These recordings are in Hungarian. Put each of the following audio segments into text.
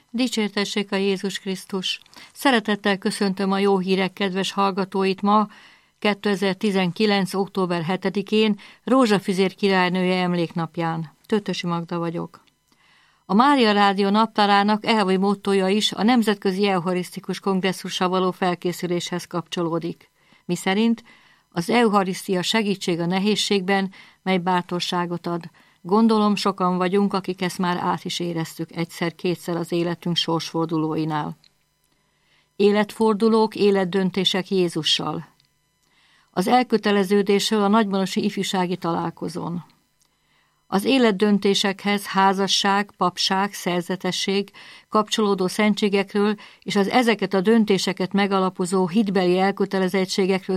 Dicsértessék a Jézus Krisztus! Szeretettel köszöntöm a jó hírek kedves hallgatóit ma, 2019. október 7-én, Rózsafüzér királynője emléknapján. Tötösi Magda vagyok. A Mária Rádió naptárának elvi mottója is a Nemzetközi Eucharisztikus Kongresszusra való felkészüléshez kapcsolódik. Miszerint az eucharisztia segítség a nehézségben, mely bátorságot ad. Gondolom, sokan vagyunk, akik ezt már át is éreztük egyszer-kétszer az életünk sorsfordulóinál. Életfordulók, életdöntések Jézussal. Az elköteleződésről a nagymarosi ifjúsági találkozón. Az életdöntésekhez házasság, papság, szerzetesség, kapcsolódó szentségekről és az ezeket a döntéseket megalapozó hitbeli elkötelezettségekről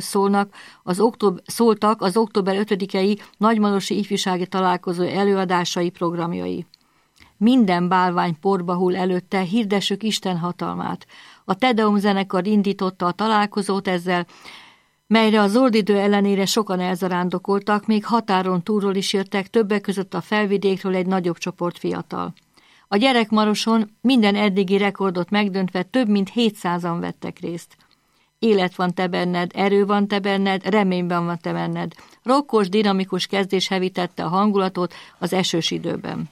szóltak az október 5-i nagymarosi ifjúsági találkozó előadásai programjai. Minden bálvány porba hull előtte, hirdessük Isten hatalmát. A Tedeum zenekar indította a találkozót ezzel, melyre az oldidő ellenére sokan elzarándokoltak, még határon túlról is jöttek, többek között a felvidékről egy nagyobb csoport fiatal. A gyerekmaroson minden eddigi rekordot megdöntve több mint 700-an vettek részt. Élet van te benned, erő van te benned, reményben van te benned. Rokkos, dinamikus kezdés hevítette a hangulatot az esős időben.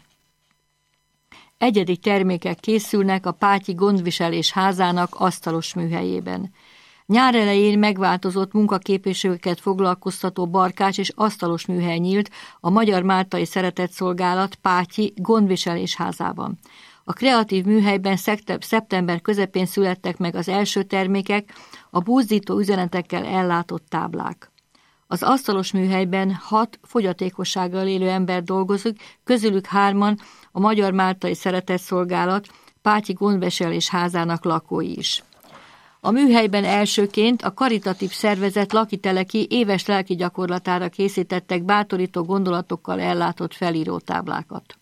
Egyedi termékek készülnek a Pátyi Gondviselés házának asztalos műhelyében. Nyár elején megváltozott munkaképességeket foglalkoztató barkács és asztalos műhely nyílt a Magyar Máltai Szeretetszolgálat Pátyi Gondviselés házában. A kreatív műhelyben szeptember közepén születtek meg az első termékek, a buzdító üzenetekkel ellátott táblák. Az asztalos műhelyben 6 fogyatékossággal élő ember dolgozik, közülük 3-an a Magyar Máltai Szeretetszolgálat Pátyi Gondviselés házának lakói is. A műhelyben elsőként a karitatív szervezet Lakiteleki éves lelki gyakorlatára készítettek bátorító gondolatokkal ellátott felírótáblákat.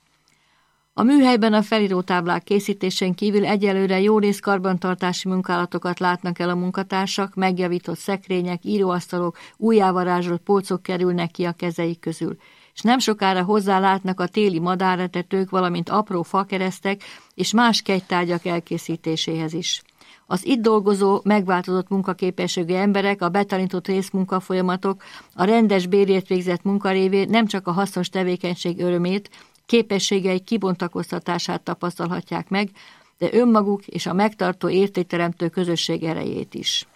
A műhelyben a felírótáblák készítésén kívül egyelőre jórész karbantartási munkálatokat látnak el a munkatársak, megjavított szekrények, íróasztalok, újjávarázsolt polcok kerülnek ki a kezeik közül, és nem sokára hozzálátnak a téli madáretetők, valamint apró fakeresztek és más kegytárgyak elkészítéséhez is. Az itt dolgozó, megváltozott munkaképességű emberek, a betanított részmunkafolyamatok, a rendes bérért végzett munka révén nem csak a hasznos tevékenység örömét, képességeik kibontakoztatását tapasztalhatják meg, de önmaguk és a megtartó értékteremtő közösség erejét is.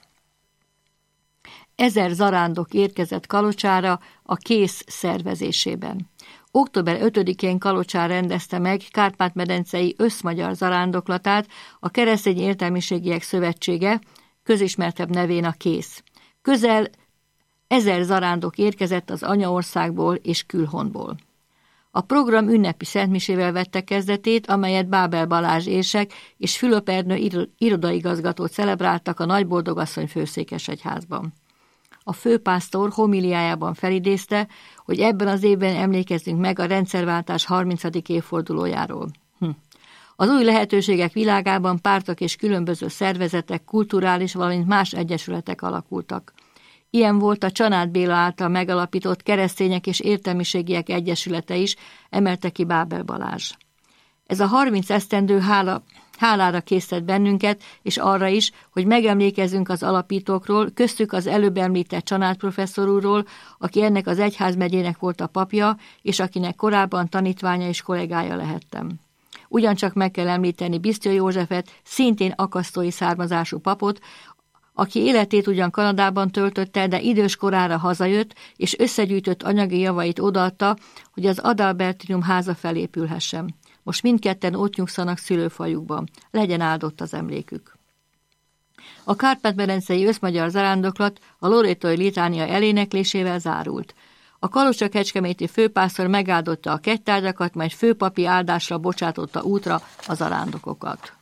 1000 zarándok érkezett Kalocsára a KÉSZ szervezésében. Október 5-én Kalocsán rendezte meg Kárpát-medencei összmagyar zarándoklatát a Keresztény Értelmiségiek Szövetsége, közismertebb nevén a KÉSZ. Közel 1000 zarándok érkezett az anyaországból és külhonból. A program ünnepi szentmisével vette kezdetét, amelyet Bábel Balázs érsek és Fülöp Ernő irodaigazgatót celebráltak a Nagyboldogasszony főszékesegyházban. A főpásztor homiliájában felidézte, hogy ebben az évben emlékezzünk meg a rendszerváltás 30. évfordulójáról. Az új lehetőségek világában pártok és különböző szervezetek, kulturális, valamint más egyesületek alakultak. Ilyen volt a Csanád Béla által megalapított Keresztények és Értelmiségiek Egyesülete is, emelte ki Bábel Balázs. Ez a 30 esztendő hálára késztet bennünket, és arra is, hogy megemlékezzünk az alapítókról, köztük az előbb említett Csanád professzor úrról, aki ennek az egyházmegyének volt a papja, és akinek korábban tanítványa és kollégája lehettem. Ugyancsak meg kell említeni Bisztya Józsefet, szintén akasztói származású papot, aki életét ugyan Kanadában töltötte, de idős korára hazajött, és összegyűjtött anyagi javait odaadta, hogy az Adalbertinum háza felépülhessen. Most mindketten ott nyugszanak szülőfajukban. Legyen áldott az emlékük. A Kárpát-medencei összmagyar zarándoklat a lorétói litánia eléneklésével zárult. A kalocsa-kecskeméti főpásztor megáldotta a kegytárgyakat, majd főpapi áldásra bocsátotta útra a zarándokokat.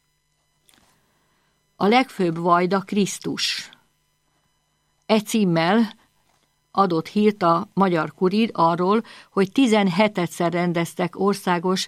A legfőbb vajda Krisztus. Címmel adott hírt a Magyar Kurír arról, hogy 17-szer rendeztek országos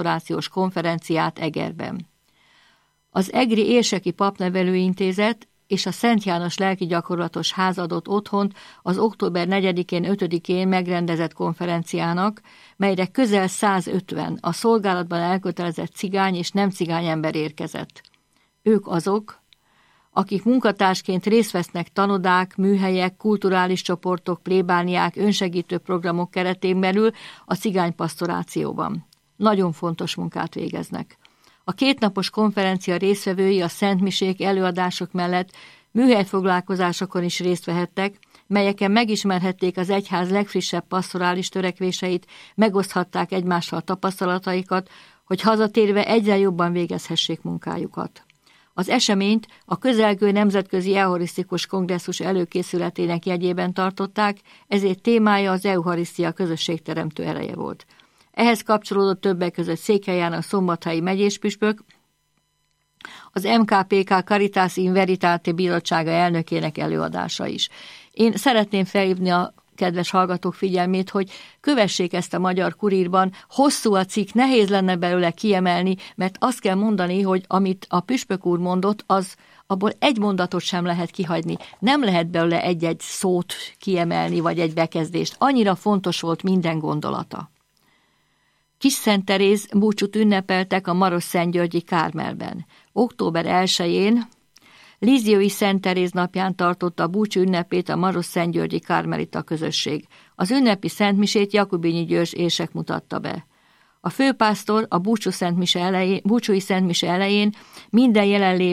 cigánypasztorációs konferenciát Egerben. Az Egri Érseki Papnevelőintézet és a Szent János lelki gyakorlatos ház adott otthont az október 4-én, 5-én megrendezett konferenciának, melyre közel 150 a szolgálatban elkötelezett cigány és nem cigány ember érkezett. Ők azok, akik munkatársként részt vesznek tanodák, műhelyek, kulturális csoportok, plébániák, önsegítő programok keretén belül a cigánypastorációban. Nagyon fontos munkát végeznek. A 2 napos konferencia résztvevői a szentmisék, előadások mellett műhelyfoglalkozásokon is részt vehettek, melyeken megismerhették az egyház legfrissebb pastorális törekvéseit, megoszthatták egymással tapasztalataikat, hogy hazatérve egyre jobban végezhessék munkájukat. Az eseményt a közelgő nemzetközi eucharisztikus kongresszus előkészületének jegyében tartották, ezért témája az eucharisztia közösségteremtő ereje volt. Ehhez kapcsolódott többek között Székely János szombathelyi megyéspüspök, az MKPK Caritas in Veritate bizottsága elnökének előadása is. Én szeretném felhívni a kedves hallgatók figyelmét, hogy kövessék ezt a Magyar Kurírban. Hosszú a cikk, nehéz lenne belőle kiemelni, mert azt kell mondani, hogy amit a püspök úr mondott, abból egy mondatot sem lehet kihagyni. Nem lehet belőle egy-egy szót kiemelni, vagy egy bekezdést. Annyira fontos volt minden gondolata. Kis Szent Teréz búcsút ünnepeltek a Marosszentgyörgyi Kármelben. Október 1-én Líziói Szent Teréz napján tartotta a búcsú ünnepét a Marosszentgyörgyi Kármelita közösség. Az ünnepi szentmisét Jakubinyi György érsek mutatta be. A főpásztor a búcsúi szentmise elején minden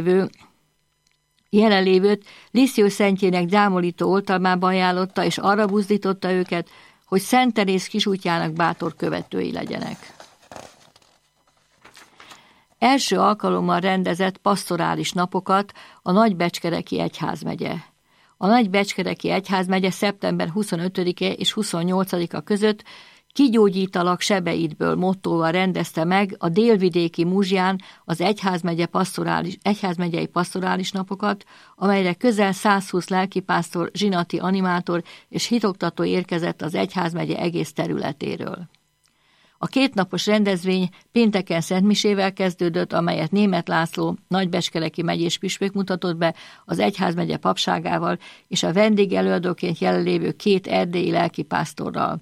jelenlévőt Lízió szentjének gyámolító oltalmába ajánlotta, és arra buzdította őket, hogy Szent Teréz kisútjának bátor követői legyenek. Első alkalommal rendezett pastorális napokat a Nagybecskereki Egyházmegye. A Nagybecskereki Egyházmegye szeptember 25-e és 28-a között Kigyógyítalak sebeidből mottóval rendezte meg a délvidéki Muzsján az egyházmegyei pastorális napokat, amelyre közel 120 lelkipásztor, zsinati animátor és hitoktató érkezett az egyházmegye egész területéről. A 2 napos rendezvény pénteken szentmisével kezdődött, amelyet Németh László nagybecskereki megyés püspök mutatott be az egyházmegye papságával és a vendégelőadóként jelenlévő 2 erdélyi lelkipásztorral.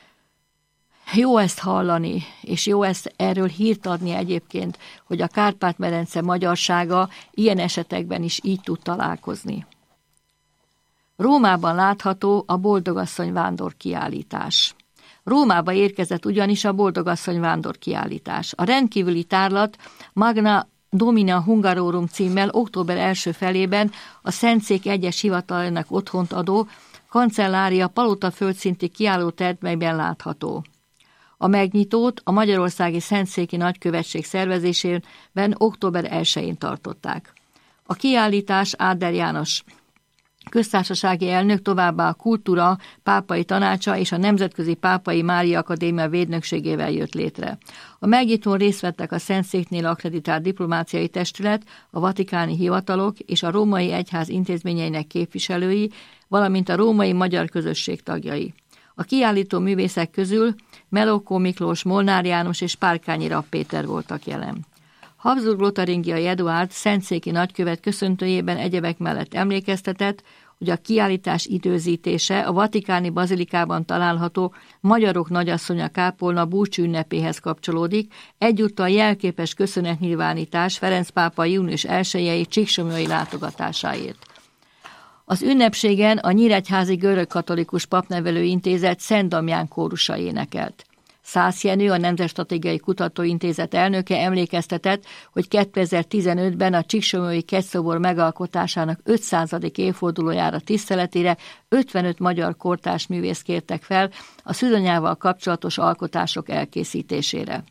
Jó ezt hallani, és jó erről hírt adni egyébként, hogy a Kárpát-medence magyarsága ilyen esetekben is így tud találkozni. Rómában látható a Boldogasszony vándor kiállítás. Rómába érkezett ugyanis a Boldogasszony vándor kiállítás. A rendkívüli tárlat Magna Domina Hungarorum címmel október első felében a Szentszék egyes hivatalának otthont adó kancellária palota földszinti kiállótermeiben látható. A megnyitót a Magyarországi Szentszéki Nagykövetség szervezésében október 1-én tartották. A kiállítás Áder János köztársasági elnök, továbbá a Kultúra Pápai Tanácsa és a Nemzetközi Pápai Mária Akadémia védnökségével jött létre. A megnyitón részt vettek a Szentszéknél akkreditált diplomáciai testület, a vatikáni hivatalok és a római egyház intézményeinek képviselői, valamint a római magyar közösség tagjai. A kiállító művészek közül Melókó Miklós, Molnár János és Párkányi Rapp Péter voltak jelen. Habsburg-Lotaringiai Eduárd szentszéki nagykövet köszöntőjében egyebek mellett emlékeztetett, hogy a kiállítás időzítése a vatikáni bazilikában található Magyarok Nagyasszonya kápolna búcsú ünnepéhez kapcsolódik, egyúttal jelképes köszönetnyilvánítás Ferenc pápa június 1-i csíksomlyai látogatásáért. Az ünnepségen a Nyíregyházi Görögkatolikus Papnevelő Intézet Szent Damján kórusa énekelt. Szász Jenő, a Nemzetstratégiai Kutatóintézet elnöke emlékeztetett, hogy 2015-ben a Csíksomlyai kegyszobor megalkotásának 500. évfordulójára tiszteletére 55 magyar kortárs művészt kértek fel a szűzanyával kapcsolatos alkotások elkészítésére.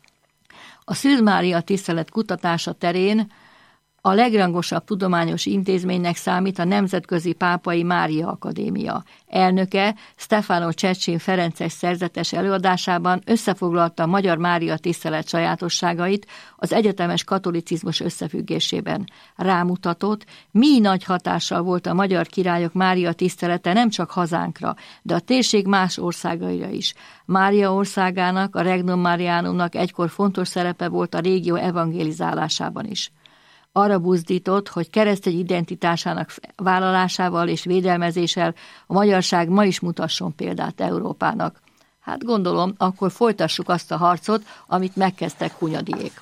A Szűz Mária tisztelet kutatása terén a legrangosabb tudományos intézménynek számít a Nemzetközi Pápai Mária Akadémia. Elnöke Stefano Cecchini Ferences szerzetes előadásában összefoglalta a Magyar Mária tisztelet sajátosságait az egyetemes katolicizmus összefüggésében. Rámutatott, mi nagy hatással volt a magyar királyok Mária tisztelete nem csak hazánkra, de a térség más országaira is. Mária országának, a Regnum Marianumnak egykor fontos szerepe volt a régió evangelizálásában is. arra buzdított, hogy keresztény identitásának vállalásával és védelmezéssel a magyarság ma is mutasson példát Európának. Hát gondolom, akkor folytassuk azt a harcot, amit megkezdtek Hunyadiék.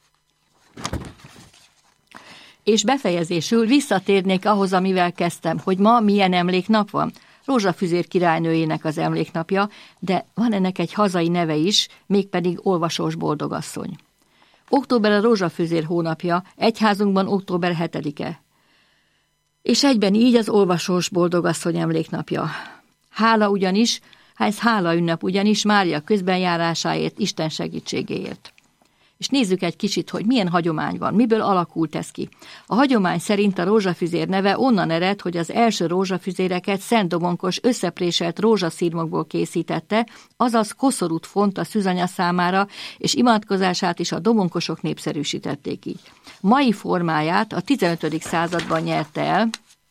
És befejezésül visszatérnék ahhoz, amivel kezdtem, hogy ma milyen emléknap van. Rózsafüzér királynőjének az emléknapja, de van ennek egy hazai neve is, mégpedig Olvasós boldogasszony. Október a rózsafüzér hónapja, egyházunkban október 7-e. És egyben így az Olvasós boldogasszony emléknapja. Hála ünnep ugyanis Mária közbenjárásáért, Isten segítségéért. És nézzük egy kicsit, hogy milyen hagyomány van, miből alakult ez ki. A hagyomány szerint a rózsafüzér neve onnan ered, hogy az első rózsafüzéreket Szent Domonkos összepréselt rózsaszirmokból készítette, azaz koszorút font a szűzanya számára, és imádkozását is a domonkosok népszerűsítették így. Mai formáját a 15. században nyerte el,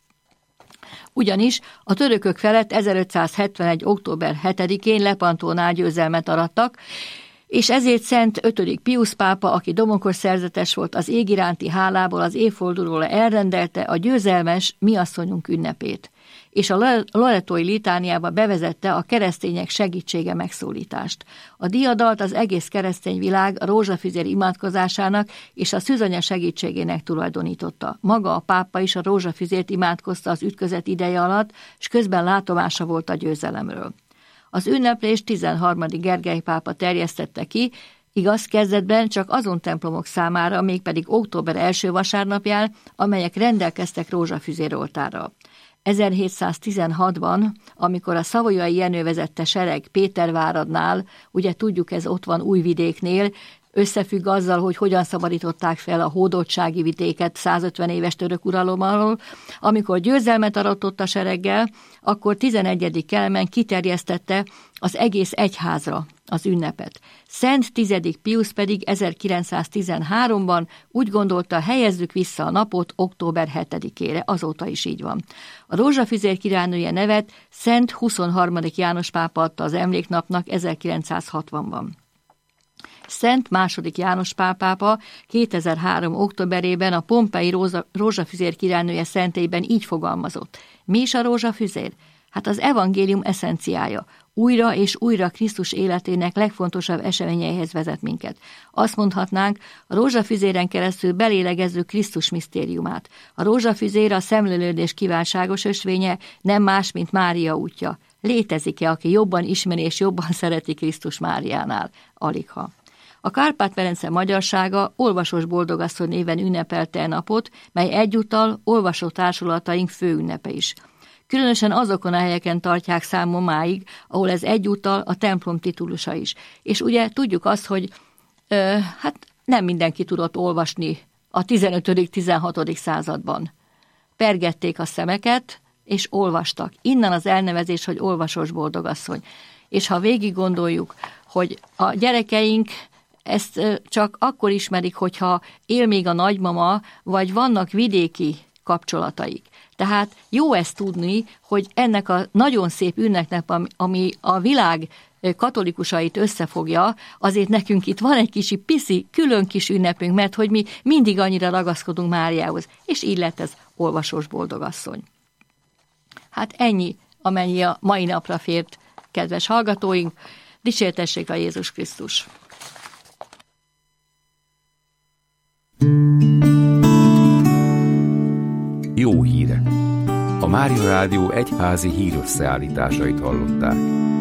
ugyanis a törökök felett 1571. október 7-én Lepantónál győzelmet arattak, és ezért Szent 5. Piusz pápa, aki domonkos szerzetes volt, az ég iránti hálából az évfordulóra elrendelte a győzelmes Mi asszonyunk ünnepét, és a loretói litániába bevezette a keresztények segítsége megszólítást. A diadalt az egész keresztény világ a rózsafüzér imádkozásának és a szűzanya segítségének tulajdonította. Maga a pápa is a rózsafüzért imádkozta az ütközet ideje alatt, és közben látomása volt a győzelemről. Az ünneplést 13. Gergely pápa terjesztette ki, igaz, kezdetben csak azon templomok számára, mégpedig október első vasárnapján, amelyek rendelkeztek rózsafüzéroltárral. 1716-ban, amikor a Savoyai Jenő vezette sereg Péterváradnál, ugye tudjuk, ez ott van Újvidéknél, összefügg azzal, hogy hogyan szabadították fel a hódoltsági vidéket 150 éves török uralom alól. Amikor győzelmet aratott a sereggel, akkor 11. Kelemen kiterjesztette az egész egyházra az ünnepet. Szent 10. Piusz pedig 1913-ban úgy gondolta, helyezzük vissza a napot október 7-ére, azóta is így van. A rózsafüzér királynője nevet Szent 23. János pápa adta az emléknapnak 1960-ban. Szent II. János Pál pápa 2003. októberében a Pompei rózsafüzér királynője szentélyben így fogalmazott. Mi is a rózsafüzér? Hát az evangélium eszenciája. Újra és újra Krisztus életének legfontosabb eseményeihez vezet minket. Azt mondhatnánk, a rózsafüzéren keresztül belélegezzük Krisztus misztériumát. A rózsafüzér a szemlélődés kívánságos ösvénye, nem más, mint Mária útja. Létezik-e, aki jobban ismeri és jobban szereti Krisztus Máriánál? Aligha. A Kárpát-medence magyarsága Olvasós boldogasszony néven ünnepelte e napot, mely egyúttal olvasó társulataink főünnepe is. Különösen azokon a helyeken tartják számon máig, ahol ez egyúttal a templom titulusa is. És ugye tudjuk azt, hogy nem mindenki tudott olvasni a 15.-16. században. Pergették a szemeket, és olvastak. Innen az elnevezés, hogy Olvasós boldogasszony. És ha végig gondoljuk, hogy a gyerekeink ezt csak akkor ismerik, hogyha él még a nagymama, vagy vannak vidéki kapcsolataik. Tehát jó ezt tudni, hogy ennek a nagyon szép ünnepnek, ami a világ katolikusait összefogja, azért nekünk itt van egy kicsi piszi, külön kis ünnepünk, mert hogy mi mindig annyira ragaszkodunk Máriához, és így lett ez Olvasós boldogasszony. Hát ennyi, amennyi a mai napra fért, kedves hallgatóink, dicsértessék a Jézus Krisztus! Jó híre! A Mária Rádió egyházi hírösszeállításait hallották.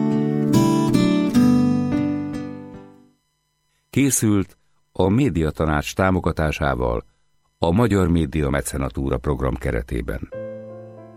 Készült a Médiatanács támogatásával a Magyar Média Mecenatúra program keretében.